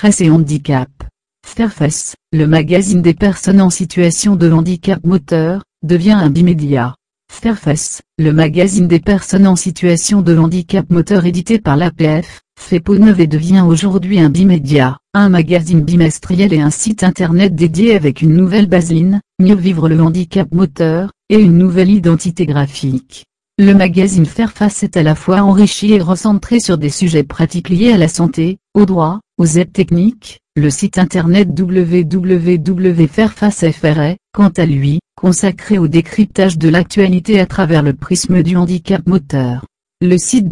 Presse et handicap. Fairface, le magazine des personnes en situation de handicap moteur, devient un bimédia. Fairface, le magazine des personnes en situation de handicap moteur édité par l'APF, fait peau neuve et devient aujourd'hui un bimédia, un magazine bimestriel et un site internet dédié avec une nouvelle baseline, Mieux vivre le handicap moteur, et une nouvelle identité graphique. Le magazine Fairface est à la fois enrichi et recentré sur des sujets pratiques liés à la santé, au droit, aux aides techniques. Le site internet www.fairface.fr est, quant à lui, consacré au décryptage de l'actualité à travers le prisme du handicap moteur. Le site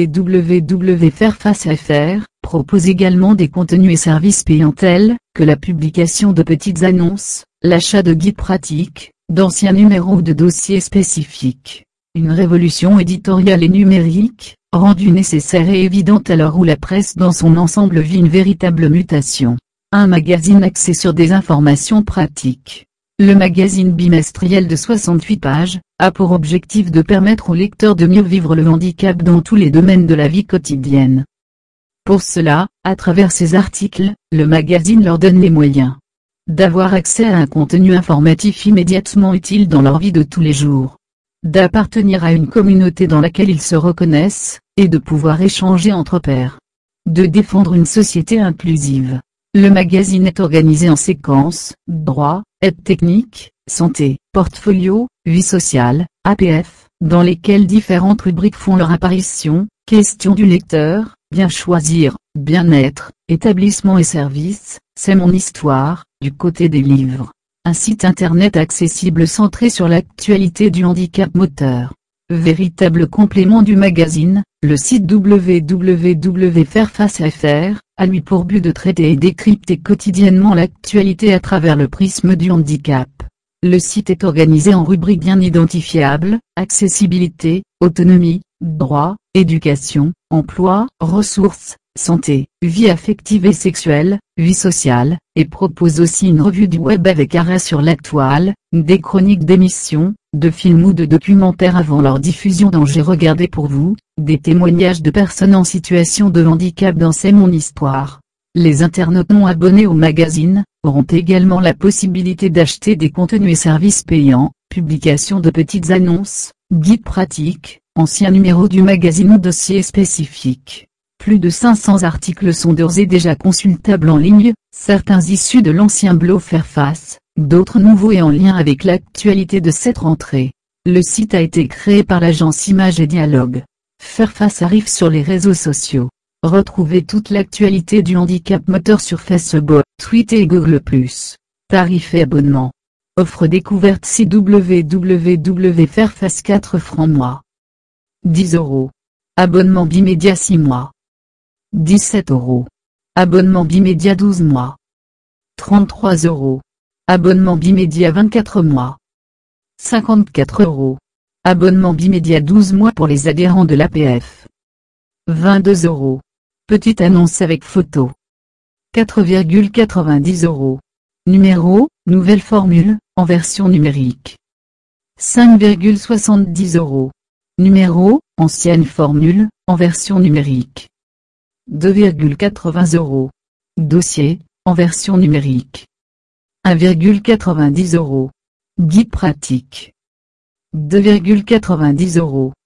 www.fairface.fr propose également des contenus et services payants tels que la publication de petites annonces, l'achat de guides pratiques, d'anciens numéros ou de dossiers spécifiques. Une révolution éditoriale et numérique, rendue nécessaire et évidente à l'heure où la presse dans son ensemble vit une véritable mutation. Un magazine axé sur des informations pratiques. Le magazine bimestriel de 68 pages, a pour objectif de permettre aux lecteurs de mieux vivre le handicap dans tous les domaines de la vie quotidienne. Pour cela, à travers ses articles, le magazine leur donne les moyens d'avoir accès à un contenu informatif immédiatement utile dans leur vie de tous les jours, d'appartenir à une communauté dans laquelle ils se reconnaissent, et de pouvoir échanger entre pairs, de défendre une société inclusive. Le magazine est organisé en séquences: droit, aide technique, santé, portfolio, vie sociale, APF, dans lesquelles différentes rubriques font leur apparition: questions du lecteur, bien choisir, bien-être, établissement et services, c'est mon histoire, du côté des livres. Un site internet accessible centré sur l'actualité du handicap moteur. Véritable complément du magazine, le site www.fairface.fr a lui pour but de traiter et décrypter quotidiennement l'actualité à travers le prisme du handicap. Le site est organisé en rubriques bien identifiables: accessibilité, autonomie, droit, éducation, emploi, ressources, santé, vie affective et sexuelle, vie sociale, et propose aussi une revue du web avec arrêt sur la toile, des chroniques d'émissions, de films ou de documentaires avant leur diffusion dans J'ai regardé pour vous, des témoignages de personnes en situation de handicap dans C'est mon histoire. Les internautes non abonnés au magazine auront également la possibilité d'acheter des contenus et services payants, publication de petites annonces, guides pratiques, anciens numéros du magazine ou dossiers spécifiques. Plus de 500 articles sont d'ores et déjà consultables en ligne, certains issus de l'ancien blog Fairface, d'autres nouveaux et en lien avec l'actualité de cette rentrée. Le site a été créé par l'agence Images et Dialogue. Fairface arrive sur les réseaux sociaux. Retrouvez toute l'actualité du handicap moteur sur Facebook, Twitter et Google+. Tarifs et abonnements. Offre découverte site www.fairface 4 francs mois. 10 €. Abonnement bimédia 6 mois. 17 €. Abonnement bimédia 12 mois. 33 €. Abonnement bimédia 24 mois. 54 €. Abonnement bimédia 12 mois pour les adhérents de l'APF. 22 €. Petite annonce avec photo. 4,90 €. Numéro, nouvelle formule, en version numérique. 5,70 €. Numéro, ancienne formule, en version numérique. 2,80 €. Dossier, en version numérique. 1,90 €. Guide pratique. 2,90 €.